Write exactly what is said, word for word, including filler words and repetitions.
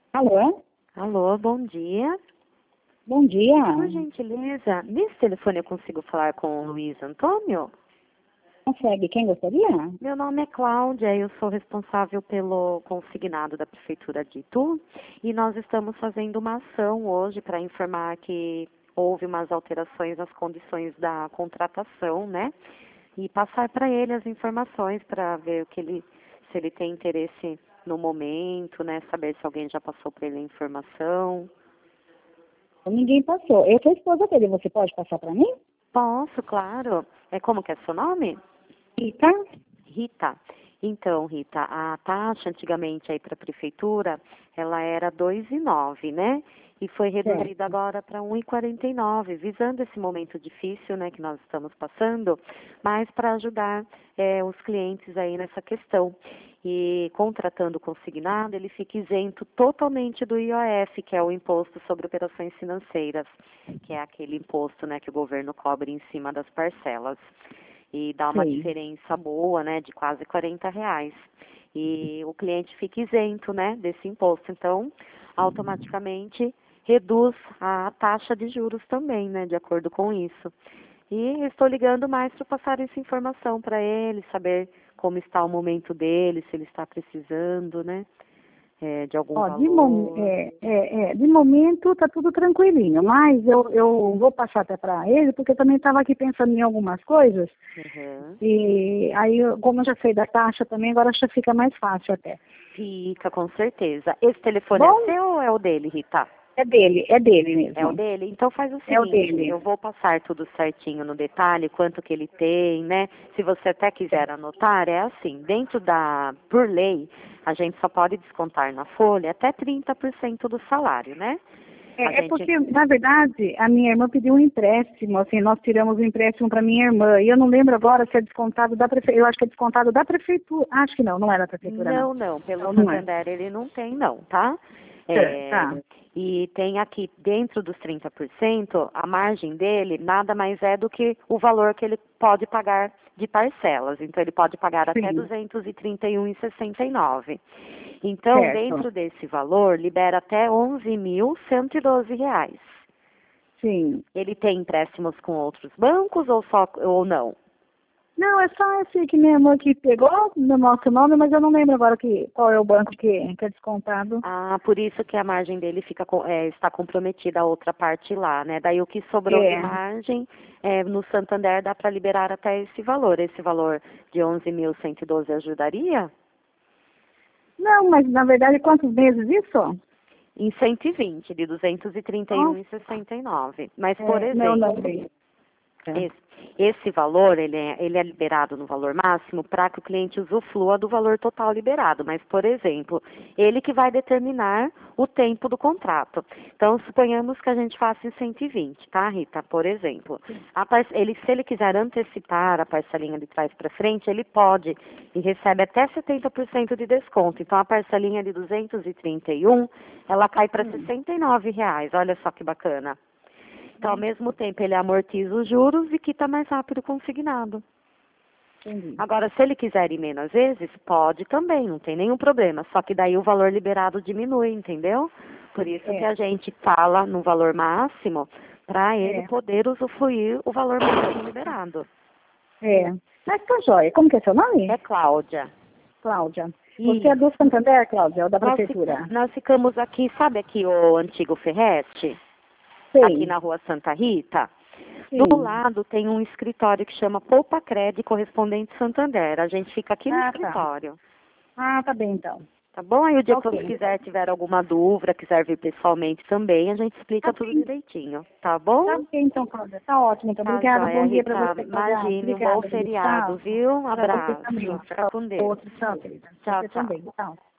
Alô? Alô, bom dia. Bom dia. Por gentileza, nesse telefone eu consigo falar com o Luiz Antônio? Consegue? Quem gostaria? Meu nome é Cláudia, eu sou responsável pelo consignado da Prefeitura de Itu e nós estamos fazendo uma ação hoje para informar que houve umas alterações nas condições da contratação, né? E passar para ele as informações para ver o que ele, se ele tem interesse no momento, né? Saber se alguém já passou para ele a informação. Ninguém passou. Eu sou a esposa dele. Você pode passar para mim? Posso, claro. É como que é seu nome? Rita? Rita. Então, Rita, a taxa antigamente aí para a prefeitura, ela era dois e nove, né? E foi reduzida Certo. agora para um e quarenta e nove, visando esse momento difícil, né, que nós estamos passando, mas para ajudar é, os clientes aí nessa questão. E contratando o consignado, ele fica isento totalmente do I O F, que é o Imposto sobre Operações Financeiras, que é aquele imposto, né, que o governo cobre em cima das parcelas. E dá uma Sim. diferença boa, né, de quase quarenta reais. E o cliente fica isento, né, desse imposto. Então, automaticamente reduz a taxa de juros também, né, de acordo com isso. E estou ligando mais para passar essa informação para ele, saber como está o momento dele, se ele está precisando, né, é, de algum Ó, de, mom valor. é, é, é, de momento tá tudo tranquilinho, mas eu, eu vou passar até para ele, porque eu também estava aqui pensando em algumas coisas, Uhum. e aí, eu- como eu já sei da taxa também, agora já fica mais fácil até. Fica, com certeza. Esse telefone é Bom, seu ou é o dele, Rita? é dele, é dele É o mesmo. dele? Então faz o É o seguinte, dele. eu vou passar tudo certinho no detalhe, quanto que ele tem, né? Se você até quiser anotar, é assim, dentro da, por lei, a gente só pode descontar na folha até trinta por cento do salário, né? A É, é gente, porque, na verdade, a minha irmã pediu um empréstimo, assim, nós tiramos um empréstimo para minha irmã, e eu não lembro agora se é descontado da prefeitura, eu acho que é descontado da prefeitura, acho que não, não é da prefeitura, não. não, não, pelo Não, não é. Santander ele não tem não, tá? É, É, tá, e tem aqui dentro dos trinta por cento, a margem dele nada mais é do que o valor que ele pode pagar de parcelas. Então ele pode pagar até sim, duzentos e trinta e um reais e sessenta e nove centavos. Então, certo, dentro desse valor, libera até onze mil cento e doze reais. sim. Ele tem empréstimos com outros bancos ou só ou não? Não, é só esse que minha irmã que pegou no nosso nome, mas eu não lembro agora que, qual é o banco que, que é descontado. Ah, por isso que a margem dele fica, co- é, está comprometida a outra parte lá, né? Daí o que sobrou de É. margem, é, no Santander dá para liberar até esse valor. Esse valor de onze mil cento e doze ajudaria? Não, mas na verdade, quantos meses isso? Em cento e vinte, de duzentos e trinta e um Nossa, reais e sessenta e nove. Mas, por é, não, não, exemplo, é. Esse, esse valor, ele é, ele é liberado no valor máximo para que o cliente usufrua do valor total liberado. Mas, por exemplo, ele que vai determinar o tempo do contrato. Então, suponhamos que a gente faça em cento e vinte, tá, Rita? Por exemplo, a par- ele, se ele quiser antecipar a parcelinha de trás para frente, ele pode e recebe até setenta por cento de desconto. Então, a parcelinha de duzentos e trinta e um, ela cai para Hum, sessenta e nove reais. Olha só que bacana. Então, ao mesmo tempo, ele amortiza os juros e quita mais rápido o consignado. entendi. Agora, se ele quiser ir menos vezes, pode também, não tem nenhum problema. Só que daí o valor liberado diminui, entendeu? Por isso que É, a gente fala no valor máximo, para ele é, poder usufruir o valor máximo liberado. é. Mas tá joia. Como que é seu nome? É Cláudia. Cláudia. Você é Isso. do Santander, Cláudia, ou da Nós, fi- prefeitura? nós ficamos aqui, sabe aqui o antigo Ferreste? Aqui Sei, na rua Santa Rita? Do sim. lado tem um escritório que chama Poupa Cred Correspondente Santander. A gente fica aqui no Ah, tá. escritório. Ah, tá bem então. Tá bom? Aí o dia que você Ok. quiser, tiver alguma dúvida, quiser vir pessoalmente também, a gente Tá explica tudo bem, direitinho. Tá tá bom? bem então, Cláudia. Tá ótimo. Muito Tá obrigada. joia, Bom dia para Rita. você, Cláudia. Imagine, um bom Obrigada, querida. feriado, Tchau. viu? Um Para você abraço. também. Fica Tchau. com Deus. Outro, tchau, querida. Tchau, Você tchau. também. Tchau.